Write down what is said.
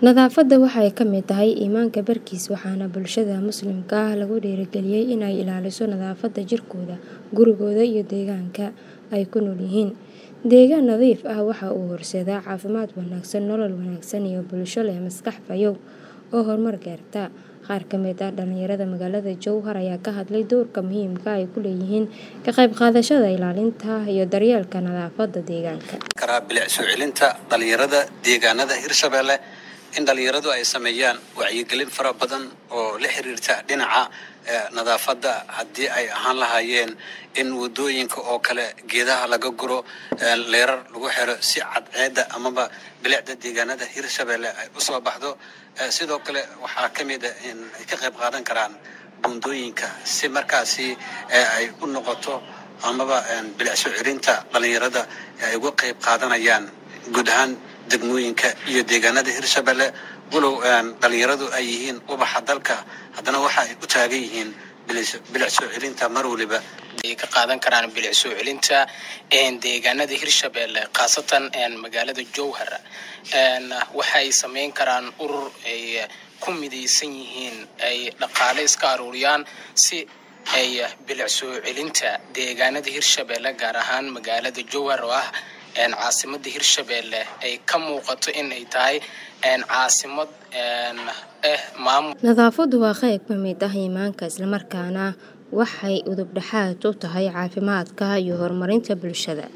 Nadaafadda waxay ka mid tahay iimaanka barkiis waxaana bulshada Muslimka ah lagu dhiirrigeliyay inay ilaaliso nadaafadda jirkooda, gurigooda iyo deegaanka ay ku nool yihiin. Deegaan nadiif ah waxa uu horseedaa caafimaad wanaagsan, nolol wanaagsan iyo bulsho leh maskax fayow oo horumar gaarta. Qaar ka mid ah dhalinyarada magaalada Jowhar ayaa ka hadlay doorka muhiimka ah ee ay ku leeyihiin ka qayb qaadashada ilaalinta iyo daryeelka nadaafadda deegaanka. Bilic soo celinta dhalinyarada deegaanada Hirshabelle in dhalinyaradu ay sameeyaan wacyigelin fara badan oo la xiriirta dhinaca nadaafadda haddii ay ahaan lahaayeen in wadooyinka oo kale geedaha laga guro, leerar lagu xiro si cadceedda amaba bilicda deegaanada Hirshabelle ay u soo baxdo. Sidoo kale waxaa ka mid ah in ay ka qayb qaadan karaan buundooyinka si markaasi ay u noqoto amaba bilic soo celinta dhalinyarada ay uga qayb qaadanayaan guud ahaan degmooyinka iyo deegaanada Hirshabelle. walow dhalinyaradu ay yihiin ubaxa dalka, haddana waxa ay u taagan yihiin bilic soo celinta mar waliba ay ka qaadan karaan bilic soo celinta deegaanada Hirshabelle khaasatan magaalada Jowhar. Waxay sameyn karaan urur ay ku midaysan yihiin ay dhaqaale iska aruuriyaan si ay bilic soo celinta deegaanada Hirshabelle gaar ahaan magaalada Jowhar oo ah caasimadda Hirshabelle ay ka muuqato in ay tahay caasimad maamul. Nadaafaddu waa qayb ka mid ah iimaanka isla markaana waxay udub dhexaad u tahay caafimaadka iyo horumarinta bulshada.